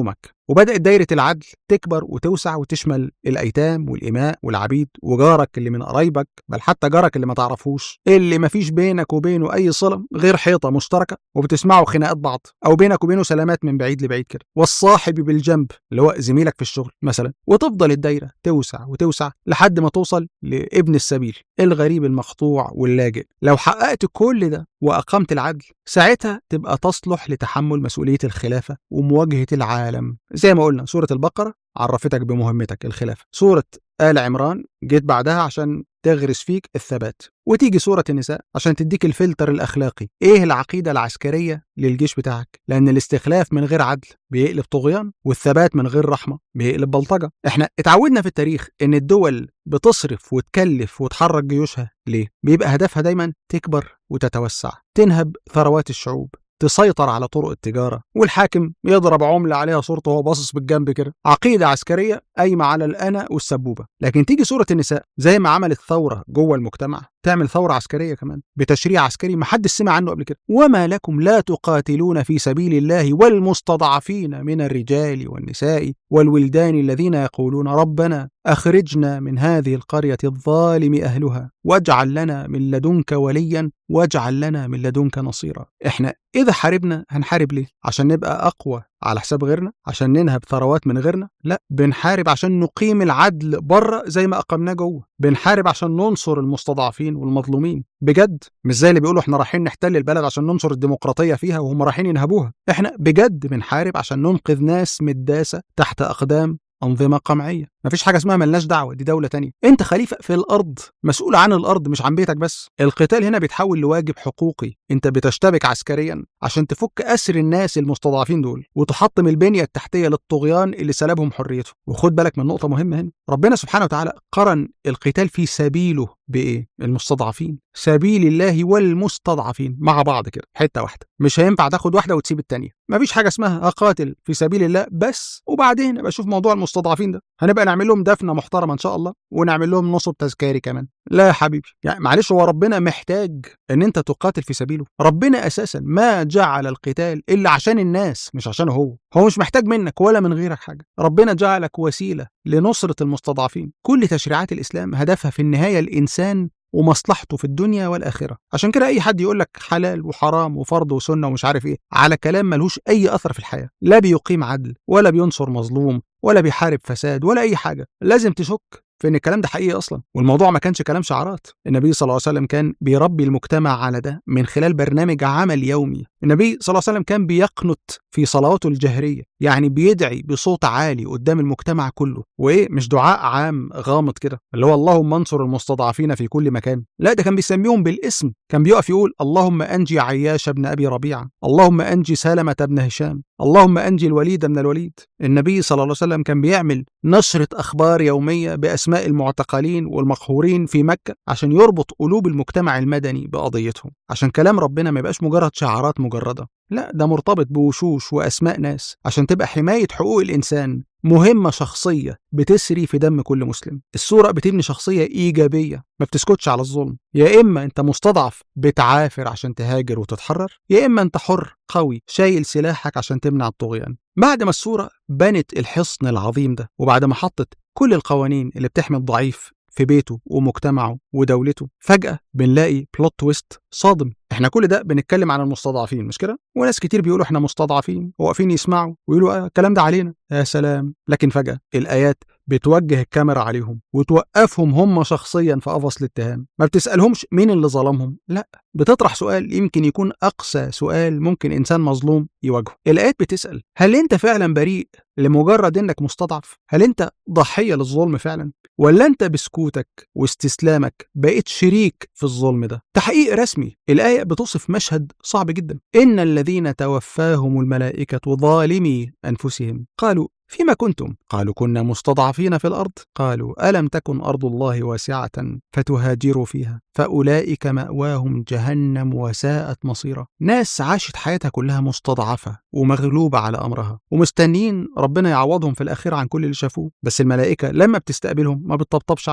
وبدأت دايرة العدل تكبر وتوسع وتشمل الأيتام والإماء والعبيد وجارك اللي من قرايبك، بل حتى جارك اللي ما تعرفوش، اللي ما فيش بينك وبينه أي صلة غير حيطة مشتركة وبتسمعوا خناقات بعض، أو بينك وبينه سلامات من بعيد لبعيد كده، والصاحب بالجنب اللي هو زميلك في الشغل مثلا. وتفضل الدايرة توسع وتوسع لحد ما توصل لابن السبيل، الغريب المقطوع واللاجئ. لو حققت كل ده وأقمت العدل، ساعتها تبقى تصلح لتحمل مسؤولية الخلافة ومواجهة العالم. زي ما قلنا سورة البقرة عرفتك بمهمتك الخلافة، سورة آل عمران جيت بعدها عشان تغرس فيك الثبات، وتيجي سورة النساء عشان تديك الفلتر الأخلاقي، إيه العقيدة العسكرية للجيش بتاعك، لأن الاستخلاف من غير عدل بيقلب طغيان، والثبات من غير رحمة بيقلب بلطجة. إحنا اتعودنا في التاريخ إن الدول بتصرف وتكلف وتحرك جيوشها ليه؟ بيبقى هدفها دايما تكبر وتتوسع، تنهب ثروات الشعوب، تسيطر على طرق التجارة، والحاكم يضرب عملة عليها صورته وهو باصص بالجنب كده. عقيدة عسكرية قايمة على الأنا والسبوبة. لكن تيجي سورة النساء زي ما عملت ثورة جوه المجتمع، تعمل ثورة عسكرية كمان بتشريع عسكري ما حدش سمع عنه قبل كده. وما لكم لا تقاتلون في سبيل الله والمستضعفين من الرجال والنساء والولدان الذين يقولون ربنا أخرجنا من هذه القرية الظالم أهلها واجعل لنا من لدنك وليا واجعل لنا من لدنك نصيرا. احنا إذا حاربنا هنحارب ليه؟ عشان نبقى أقوى على حساب غيرنا؟ عشان ننهب ثروات من غيرنا؟ لا، بنحارب عشان نقيم العدل بره زي ما أقمناه جوه. بنحارب عشان ننصر المستضعفين والمظلومين بجد، مش زي اللي بيقولوا احنا رايحين نحتل البلد عشان ننصر الديمقراطية فيها وهم رايحين ينهبوها. احنا بجد بنحارب عشان ننقذ ناس متداسة تحت أقدام أنظمة قمعية. مفيش حاجة اسمها ملناش دعوة، دي دولة تانية. انت خليفة في الأرض، مسؤول عن الأرض مش عن بيتك بس. القتال هنا بيتحول لواجب حقوقي، انت بتشتبك عسكريا عشان تفك أسر الناس المستضعفين دول وتحطم البنية التحتية للطغيان اللي سلبهم حريته. وخد بالك من نقطة مهمة هنا، ربنا سبحانه وتعالى قرن القتال في سبيله بإيه؟ المستضعفين، سبيل الله والمستضعفين مع بعض كده حتة واحدة. مش هينفع تاخد واحدة وتسيب التانية. مفيش حاجة اسمها أقاتل في سبيل الله بس وبعدين ابقى اشوف موضوع المستضعفين ده، هنبقى نعمل لهم دفنة محترمة إن شاء الله ونعمل لهم نصب تذكاري كمان. لا يا حبيبي، يعني معلش، هو ربنا محتاج ان انت تقاتل في سبيله؟ ربنا اساسا ما جعل القتال الا عشان الناس مش عشانه هو مش محتاج منك ولا من غيرك حاجة. ربنا جعلك وسيلة لنصرة المستضعفين. كل تشريعات الإسلام هدفها في النهاية الإنسان ومصلحته في الدنيا والآخرة. عشان كده أي حد يقول لك حلال وحرام وفرض وسنة ومش عارف إيه على كلام ملهوش أي أثر في الحياة، لا بيقيم عدل ولا بينصر مظلوم ولا بيحارب فساد ولا أي حاجة. لازم تشك في ان الكلام ده حقيقي اصلا. والموضوع ما كانش كلام شعارات. النبي صلى الله عليه وسلم كان بيربي المجتمع على ده من خلال برنامج عمل يومي. النبي صلى الله عليه وسلم كان بيقنت في صلواته الجهرية، يعني بيدعي بصوت عالي قدام المجتمع كله، وايه مش دعاء عام غامض كده اللي هو اللهم انصر المستضعفين في كل مكان، لا ده كان بيسميهم بالاسم. كان بيقف يقول اللهم انجي عياش ابن ابي ربيعة، اللهم انجي سلمة ابن هشام، اللهم انجي الوليد من الوليد. النبي صلى الله عليه وسلم كان بيعمل نشرة اخبار يومية باسماء المعتقلين والمقهورين في مكة عشان يربط قلوب المجتمع المدني بقضيتهم، عشان كلام ربنا ما يبقاش مجرد شعارات مجردة، لا ده مرتبط بوشوش وأسماء ناس، عشان تبقى حماية حقوق الإنسان مهمة شخصية بتسري في دم كل مسلم. السورة بتبني شخصية إيجابية ما بتسكتش على الظلم. يا إما أنت مستضعف بتعافر عشان تهاجر وتتحرر، يا إما أنت حر قوي شايل سلاحك عشان تمنع الطغيان. بعد ما السورة بنت الحصن العظيم ده، وبعد ما حطت كل القوانين اللي بتحمي الضعيف في بيته ومجتمعه ودولته، فجأة بنلاقي بلوت تويست صادم. احنا كل ده بنتكلم عن المستضعفين مش كده؟ وناس كتير بيقولوا احنا مستضعفين وواقفين يسمعوا ويقولوا الكلام ده علينا، يا سلام. لكن فجأة الآيات بتوجه الكاميرا عليهم وتوقفهم هم شخصيا في قفص الاتهام. ما بتسألهمش مين اللي ظلمهم، لا بتطرح سؤال يمكن يكون أقسى سؤال ممكن إنسان مظلوم يواجهه. الآيات بتسأل هل أنت فعلا بريء لمجرد إنك مستضعف؟ هل أنت ضحية للظلم فعلا؟ ولا أنت بسكوتك واستسلامك بقيت شريك في الظلم ده؟ تحقيق رسمي. الآية بتوصف مشهد صعب جدا. إن الذين توفاهم الملائكة ظالمي أنفسهم قالوا فيما كنتم؟ قالوا كنا مستضعفين في الأرض. قالوا ألم تكن أرض الله واسعة فتهاجروا فيها فأولئك مأواهم جهنم وساءت مصيرا. ناس عاشت حياتها كلها مستضعفة ومغلوبة على أمرها ومستنين ربنا يعوضهم في الآخرة عن كل اللي شافوه، بس الملائكة لما بتستقبلهم ما بتطبطبش عليهم،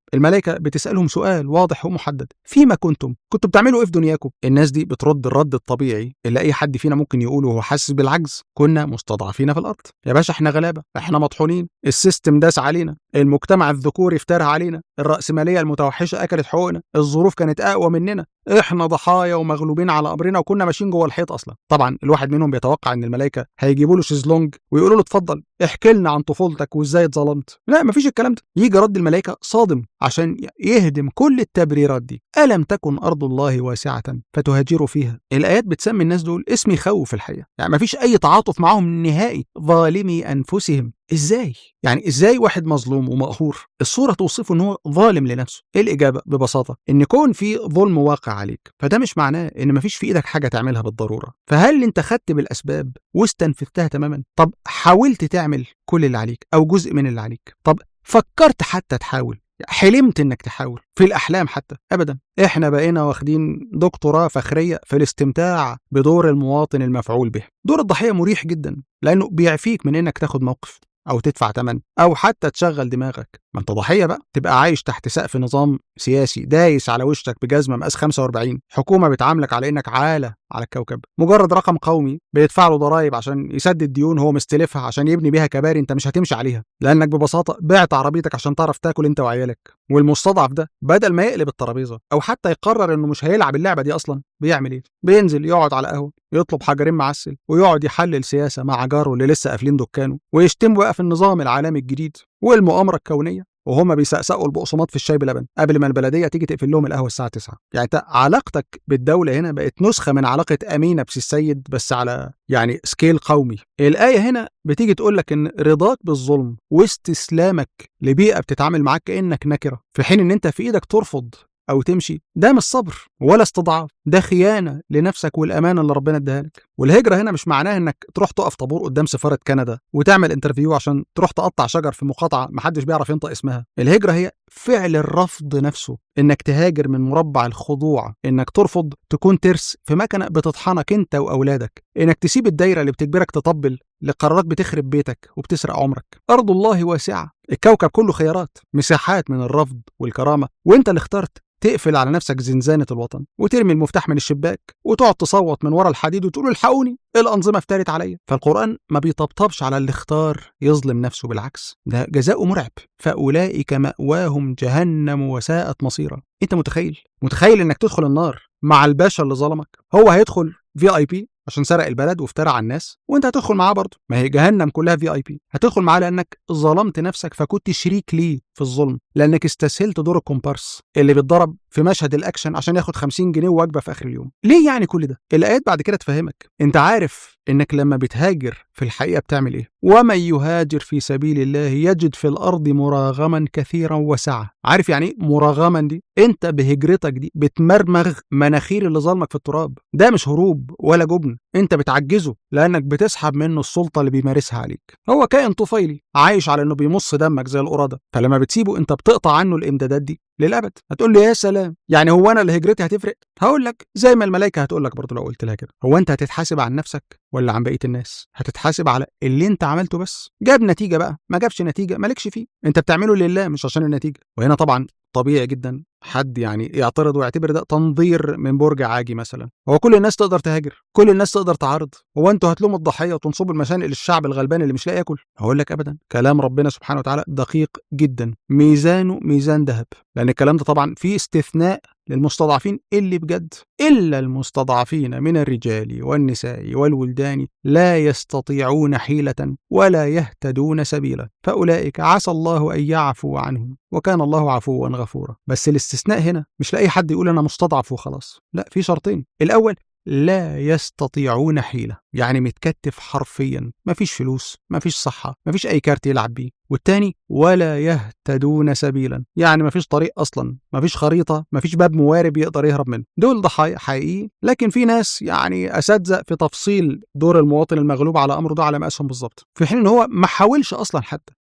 الملائكة بتسألهم سؤال واضح ومحدد: فيما كنتم بتعملوا إيه في دنياكم؟ الناس دي بترد الرد الطبيعي اللي أي حد فينا ممكن يقوله وهو حاسس بالعجز: كنا مستضعفين في الأرض. يا باشا إحنا غلابة، إحنا مطحونين، السيستم داس علينا، المجتمع الذكوري افترى علينا، الرأسمالية المتوحشة أكلت حقوقنا، الظروف كانت أقوى مننا، إحنا ضحايا ومغلوبين على أمرنا وكنا ماشيين جوه الحيط أصلا. طبعا الواحد منهم بيتوقع إن الملائكة هيجيبوا له شيزلونج ويقولوا له: اتفضل احكي لنا عن طفولتك وإزاي اتظلمت. لا، مفيش الكلام ده. يجي رد الملائكة صادم عشان يهدم كل التبريرات دي: ألم تكن أرض الله واسعة فتهاجروا فيها. الآيات بتسمي الناس دول اسم يخوف الحقيقة، يعني مفيش أي تعاطف معاهم نهائي. ظالمي أنفسهم. إزاي؟ يعني إزاي واحد مظلوم ومقهور الصورة توصفه إن هو ظالم لنفسه؟ إيه الإجابة؟ ببساطة إن كون في ظلم واقع عليك فده مش معناه إن مفيش في إيدك حاجة تعملها بالضرورة. فهل أنت خدت بالأسباب واستنفذتها تماما؟ طب حاولت تعمل كل اللي عليك أو جزء من اللي عليك؟ طب فكرت حتى تحاول؟ حلمت انك تحاول في الاحلام حتى؟ ابدا. احنا بقينا واخدين دكتوراه فخريه في الاستمتاع بدور المواطن المفعول به. دور الضحيه مريح جدا لانه بيعفيك من انك تاخد موقف او تدفع ثمن او حتى تشغل دماغك. ما انت ضحيه بقى، تبقى عايش تحت سقف نظام سياسي دايس على وشك بجزمه مقاس 45، حكومه بتعاملك على انك عاله على الكوكب، مجرد رقم قومي بيدفع له ضرائب عشان يسدد ديون هو مستلفها عشان يبني بيها كباري انت مش هتمشي عليها، لانك ببساطه بعت عربيتك عشان تعرف تاكل انت وعيالك. والمستضعف ده بدل ما يقلب الترابيزه او حتى يقرر انه مش هيلعب اللعبه دي اصلا، بيعمل ايه؟ بينزل يقعد على قهوه، يطلب حجرين معسل، ويقعد يحلل سياسه مع جاره اللي لسه قافلين دكانه، ويشتم بقى في النظام العالمي الجديد والمؤامره الكونيه، وهما بيسقسقوا البقسماط في الشاي بلبن قبل ما البلديه تيجي تقفل لهم القهوه الساعه 9. يعني انت علاقتك بالدوله هنا بقت نسخه من علاقه امينه بسي السيد بس على يعني سكيل قومي. الايه هنا بتيجي تقول لك ان رضاك بالظلم واستسلامك لبيئه بتتعامل معاك كانك نكره، في حين ان انت في ايدك ترفض او تمشي، ده مش صبر ولا استضعاف، ده خيانه لنفسك والامانه اللي ربنا اداها لك. والهجره هنا مش معناها انك تروح تقف طابور قدام سفاره كندا وتعمل انترفيو عشان تروح تقطع شجر في مقاطعه محدش بيعرف ينطق اسمها. الهجره هي فعل الرفض نفسه، انك تهاجر من مربع الخضوع، انك ترفض تكون ترس في مكنه بتطحنك انت واولادك، انك تسيب الدايره اللي بتجبرك تطبل لقرارات بتخرب بيتك وبتسرق عمرك. ارض الله واسعه، الكوكب كله خيارات، مساحات من الرفض والكرامه، وانت اللي اخترت تقفل على نفسك زنزانة الوطن وترمي المفتاح من الشباك وتقعد تصوت من ورا الحديد وتقول الحقوني الأنظمة افترت عليا. فالقرآن ما بيطبطبش على اللي اختار يظلم نفسه، بالعكس ده جزاؤه مرعب. فأولئك مأواهم جهنم وساءت مصيرا. انت متخيل انك تدخل النار مع الباشا اللي ظلمك؟ هو هيدخل VIP عشان سرق البلد وافترى على الناس، وانت هتدخل معاه برضه. ما هي جهنم كلها VIP. هتدخل معاه لانك ظلمت نفسك فكنت شريك ليه في الظلم، لانك استسهلت دور الكومبارس اللي بيتضرب في مشهد الاكشن عشان ياخد 50 جنيه ووجبه في اخر اليوم. ليه يعني كل ده؟ الايات بعد كده تفهمك. انت عارف انك لما بتهاجر في الحقيقه بتعمل ايه؟ ومن يهاجر في سبيل الله يجد في الارض مراغما كثيرا وسعه. عارف يعني ايه مراغما دي؟ انت بهجرتك دي بتمرمغ مناخير اللي ظلمك في التراب. ده مش هروب ولا جبن، انت بتعجزه لانك بتسحب منه السلطه اللي بيمارسها عليك. هو كائن طفيلي عايش على انه بيمص دمك زي القراده، فلما بتسيبه انت بتقطع عنه الامدادات دي للابد. هتقول لي يا سلام، يعني هو انا اللي هجرتي هتفرق؟ هقول لك زي ما الملائكه هتقول لك برضه لو قلت لها كده. هو انت هتتحاسب عن نفسك ولا عن بقيه الناس؟ هتتحاسب على اللي انت عملته بس. جاب نتيجه بقى ما جابش نتيجه مالكش فيه، انت بتعمله لله مش عشان النتيجه. وهنا طبعا طبيعي جدا حد يعني يعترض ويعتبر ده تنظير من برج عاجي مثلا. هو كل الناس تقدر تهاجر؟ كل الناس تقدر تعارض؟ هو انتوا هتلوموا الضحيه وتنصبوا المشانق للشعب الغلبان اللي مش لاقي ياكل؟ هقول لك ابدا. كلام ربنا سبحانه وتعالى دقيق جدا، ميزانه ميزان ذهب، لان الكلام ده طبعا فيه استثناء للمستضعفين اللي بجد. إلا المستضعفين من الرجال والنساء والولدان لا يستطيعون حيلة ولا يهتدون سبيلا فأولئك عسى الله أن يعفو عنهم وكان الله عفوا غفورا. بس الاستثناء هنا مش لأي حد يقول أنا مستضعف وخلاص، لا، في شرطين. الأول لا يستطيعون حيلة، يعني متكتف حرفيا، مفيش فلوس، مفيش صحة، مفيش أي كارت يلعب بيه. والتاني ولا يهتدون سبيلا، يعني مفيش طريق أصلا، مفيش خريطة، مفيش باب موارب يقدر يهرب منه. دول ضحايا حقيقيين، لكن في ناس يعني أساتذة في تفصيل دور المواطن المغلوب على أمره ده على مقاسهم بالظبط، في حين إن هو ما حاولش أصلا حتى،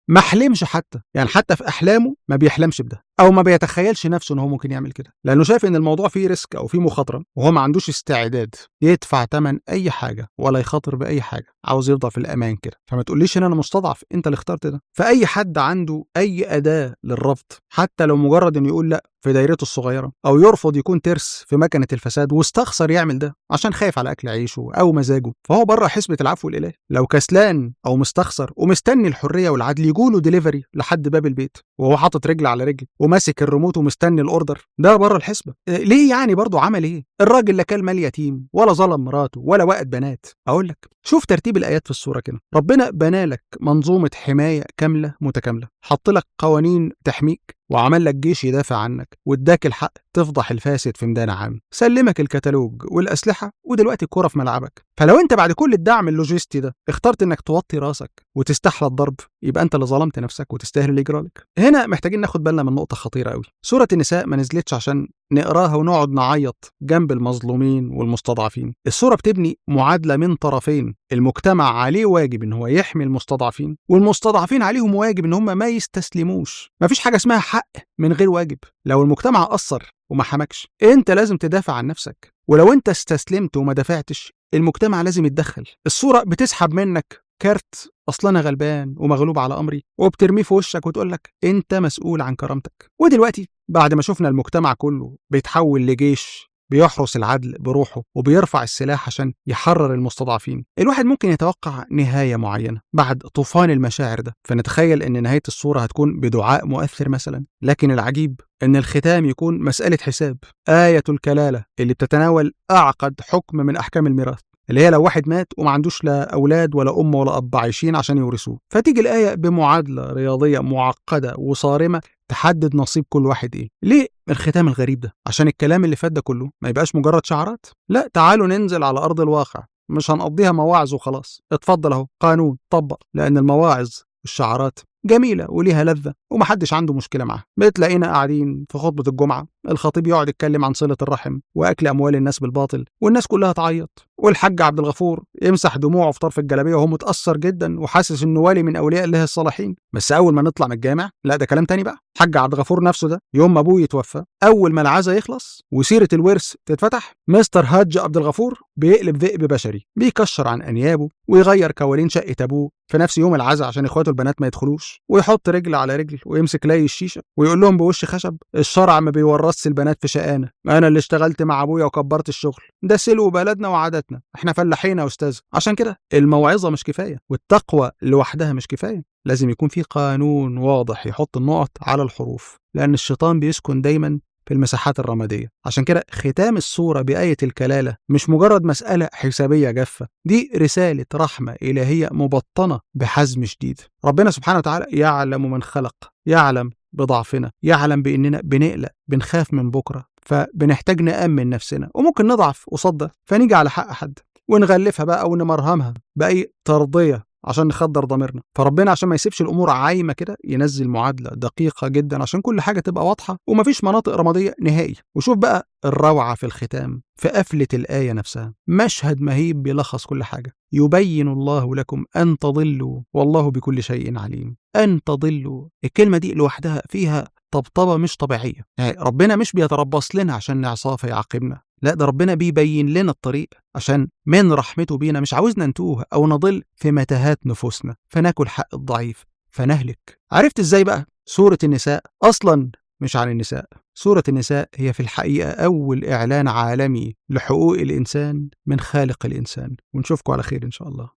ما حلمش حتى، يعني حتى في احلامه ما بيحلمش بده، او ما بيتخيلش نفسه ان هو ممكن يعمل كده، لانه شايف ان الموضوع فيه ريسك او فيه مخاطره، وهو ما عندوش استعداد يدفع ثمن اي حاجه ولا يخاطر باي حاجه، عاوز يفضل في الامان كده. فما تقوليش ان انا مستضعف، انت اللي اخترت ده. فاي حد عنده اي اداه للرفض، حتى لو مجرد انه يقول لا في دايرته الصغيره، او يرفض يكون ترس في مكنه الفساد واستخسر يعمل ده عشان خايف على اكل عيشه او مزاجه، فهو بره حسبه العفو الالهي. لو كسلان او مستخسر ومستني الحريه والعدل يجوله ديليفري لحد باب البيت، وهو حاطط رجل على رجل وماسك الريموت ومستني الاوردر، ده بره الحسبه. ليه يعني؟ برضه عمل ايه؟ الراجل لا كل مال يتيم ولا ظلم مراته ولا وقت بنات. اقول لك، شوف ترتيب الايات في السوره كده. ربنا بنالك منظومه حمايه كامله متكامله، حط لك قوانين تحميك، وعمل لك جيش يدافع عنك، واداك الحق تفضح الفاسد في ميدان عام، سلمك الكتالوج والاسلحه، ودلوقتي الكره في ملعبك. فلو انت بعد كل الدعم اللوجستي ده اخترت انك توطي راسك وتستحلى الضرب، يبقى انت اللي ظلمت نفسك وتستاهل اللي يجرالك. هنا محتاجين ناخد بالنا من نقطه خطيره قوي. سوره النساء ما نزلتش عشان نقراها ونقعد نعيط جنب المظلومين والمستضعفين. السوره بتبني معادله من طرفين، المجتمع عليه واجب ان هو يحمي المستضعفين، والمستضعفين عليهم واجب ان هم ما يستسلموش. مفيش حاجه اسمها حق من غير واجب. لو المجتمع قصر وما حمكش، انت لازم تدافع عن نفسك، ولو انت استسلمت وما دافعتش، المجتمع لازم يتدخل. الصورة بتسحب منك كارت اصلا انا غلبان ومغلوب على امري، وبترميه في وشك وتقول لك انت مسؤول عن كرامتك. ودلوقتي بعد ما شفنا المجتمع كله بيتحول لجيش بيحرس العدل بروحه وبيرفع السلاح عشان يحرر المستضعفين، الواحد ممكن يتوقع نهاية معينة بعد طوفان المشاعر ده، فنتخيل ان نهاية الصورة هتكون بدعاء مؤثر مثلا. لكن العجيب ان الختام يكون مسألة حساب، آية الكلالة اللي بتتناول اعقد حكم من احكام الميراث، اللي هي لو واحد مات وما عندوش لا اولاد ولا ام ولا اب عايشين عشان يورثوه، فتيجي الايه بمعادله رياضيه معقده وصارمه تحدد نصيب كل واحد ايه. ليه الختام الغريب ده؟ عشان الكلام اللي فات ده كله ما يبقاش مجرد شعارات. لا، تعالوا ننزل على ارض الواقع، مش هنقضيها مواعظ وخلاص. اتفضل اهو قانون طبق، لان المواعظ والشعارات جميلة وليها لذة ومحدش عنده مشكلة معاها. بتلاقينا قاعدين في خطبة الجمعة، الخطيب يقعد يتكلم عن صلة الرحم وأكل أموال الناس بالباطل، والناس كلها تعيط، والحاج عبد الغفور يمسح دموعه في طرف الجلابية وهو متأثر جدا وحاسس إنه ولي من أولياء الله الصالحين. بس أول ما نطلع من الجامع، لا ده كلام تاني بقى. حاج عبد الغفور نفسه ده يوم ما أبوه يتوفى، أول ما العزا يخلص وسيرة الورث تتفتح، مستر هاج عبد الغفور بيقلب ذئب بشري، بيكشر عن أنيابه ويغير كوالين شقة أبوه في نفس يوم العزا عشان إخواته البنات ما يدخلوش، ويحط رجل على رجل ويمسك لي الشيشة ويقول لهم بوش خشب الشرع ما بيورثش البنات في شقانة، أنا اللي اشتغلت مع أبويا وكبرت الشغل، ده سلو بلدنا وعاداتنا، إحنا فلاحين يا أستاذ. عشان كده الموعظة مش كفاية، والتقوى لوحدها مش كفاية، لازم يكون في قانون واضح يحط النقط على الحروف، لأن الشيطان بيسكن دايما في المساحات الرمادية. عشان كده ختام السورة بآية الكلالة مش مجرد مسألة حسابية جافة، دي رسالة رحمة إلهية مبطنة بحزم شديد. ربنا سبحانه وتعالى يعلم من خلق، يعلم بضعفنا، يعلم بإننا بنقلق، بنخاف من بكرة، فبنحتاج نأمن نفسنا، وممكن نضعف قصاد فنيجي على حق حد ونغلفها بقى أو نمرهمها بأي ترضية عشان نخدر ضميرنا. فربنا عشان ما يسيبش الامور عايمه كده ينزل معادله دقيقه جدا عشان كل حاجه تبقى واضحه ومفيش مناطق رماديه نهائي. وشوف بقى الروعه في الختام، في قفله الايه نفسها، مشهد مهيب بيلخص كل حاجه. يبين الله لكم ان تضلوا والله بكل شيء عليم. ان تضلوا، الكلمه دي لوحدها فيها طبطبه مش طبيعيه. يعني ربنا مش بيتربص لنا عشان نعصاه فيعاقبنا، لا ده ربنا بيبين لنا الطريق عشان من رحمته بينا مش عاوزنا نتوه أو نضل في متاهات نفوسنا فناكل حق الضعيف فنهلك. عرفت ازاي بقى؟ سورة النساء أصلا مش عن النساء، سورة النساء هي في الحقيقة أول إعلان عالمي لحقوق الإنسان من خالق الإنسان. ونشوفكم على خير إن شاء الله.